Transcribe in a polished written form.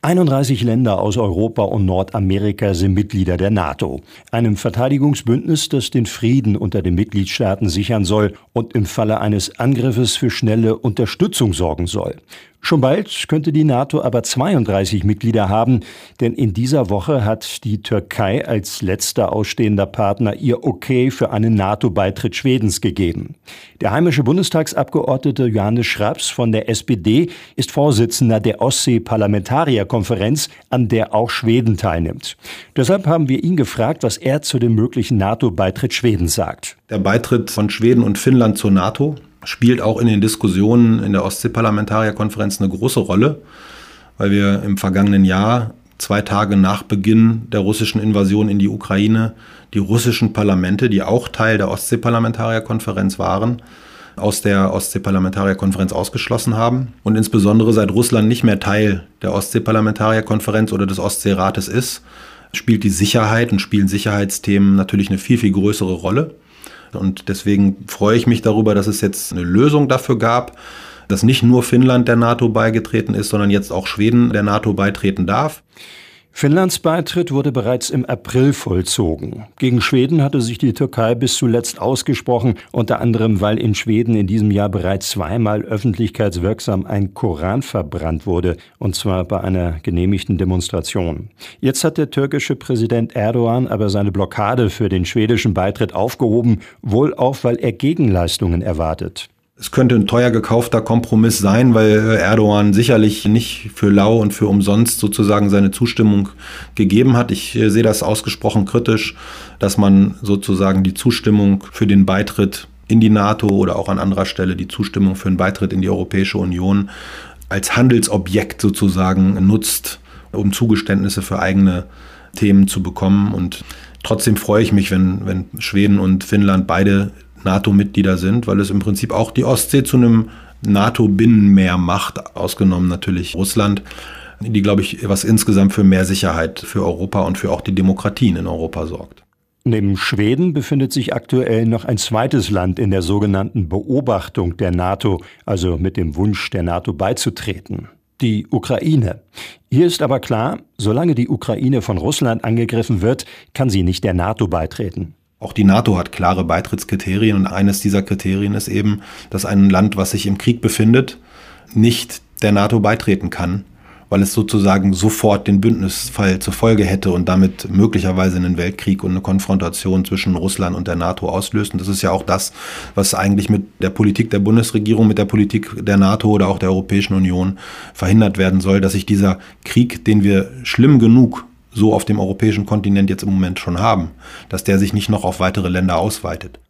31 Länder aus Europa und Nordamerika sind Mitglieder der NATO, einem Verteidigungsbündnis, das den Frieden unter den Mitgliedstaaten sichern soll und im Falle eines Angriffes für schnelle Unterstützung sorgen soll. Schon bald könnte die NATO aber 32 Mitglieder haben, denn in dieser Woche hat die Türkei als letzter ausstehender Partner ihr Okay für einen NATO-Beitritt Schwedens gegeben. Der heimische Bundestagsabgeordnete Johannes Schraps von der SPD ist Vorsitzender der Ostsee-Parlamentarierkonferenz, an der auch Schweden teilnimmt. Deshalb haben wir ihn gefragt, was er zu dem möglichen NATO-Beitritt Schwedens sagt. Der Beitritt von Schweden und Finnland zur NATO spielt auch in den Diskussionen in der Ostsee-Parlamentarierkonferenz eine große Rolle, weil wir im vergangenen Jahr, 2 Tage nach Beginn der russischen Invasion in die Ukraine, die russischen Parlamente, die auch Teil der Ostsee-Parlamentarierkonferenz waren, aus der Ostsee-Parlamentarierkonferenz ausgeschlossen haben. Und insbesondere seit Russland nicht mehr Teil der Ostsee-Parlamentarierkonferenz oder des Ostseerates ist, spielt die Sicherheit und spielen Sicherheitsthemen natürlich eine viel, viel größere Rolle. Und deswegen freue ich mich darüber, dass es jetzt eine Lösung dafür gab, dass nicht nur Finnland der NATO beigetreten ist, sondern jetzt auch Schweden der NATO beitreten darf. Finnlands Beitritt wurde bereits im April vollzogen. Gegen Schweden hatte sich die Türkei bis zuletzt ausgesprochen, unter anderem, weil in Schweden in diesem Jahr bereits 2-mal öffentlichkeitswirksam ein Koran verbrannt wurde, und zwar bei einer genehmigten Demonstration. Jetzt hat der türkische Präsident Erdogan aber seine Blockade für den schwedischen Beitritt aufgehoben, wohl auch, weil er Gegenleistungen erwartet. Es könnte ein teuer gekaufter Kompromiss sein, weil Erdogan sicherlich nicht für lau und für umsonst sozusagen seine Zustimmung gegeben hat. Ich sehe das ausgesprochen kritisch, dass man sozusagen die Zustimmung für den Beitritt in die NATO oder auch an anderer Stelle die Zustimmung für den Beitritt in die Europäische Union als Handelsobjekt sozusagen nutzt, um Zugeständnisse für eigene Themen zu bekommen. Und trotzdem freue ich mich, wenn Schweden und Finnland beide NATO-Mitglieder sind, weil es im Prinzip auch die Ostsee zu einem NATO-Binnenmeer macht, ausgenommen natürlich Russland, die, glaube ich, was insgesamt für mehr Sicherheit für Europa und für auch die Demokratien in Europa sorgt. Neben Schweden befindet sich aktuell noch ein zweites Land in der sogenannten Beobachtung der NATO, also mit dem Wunsch, der NATO beizutreten: die Ukraine. Hier ist aber klar, solange die Ukraine von Russland angegriffen wird, kann sie nicht der NATO beitreten. Auch die NATO hat klare Beitrittskriterien und eines dieser Kriterien ist eben, dass ein Land, was sich im Krieg befindet, nicht der NATO beitreten kann, weil es sozusagen sofort den Bündnisfall zur Folge hätte und damit möglicherweise einen Weltkrieg und eine Konfrontation zwischen Russland und der NATO auslöst. Und das ist ja auch das, was eigentlich mit der Politik der Bundesregierung, mit der Politik der NATO oder auch der Europäischen Union verhindert werden soll, dass sich dieser Krieg, den wir schlimm genug so auf dem europäischen Kontinent jetzt im Moment schon haben, dass der sich nicht noch auf weitere Länder ausweitet.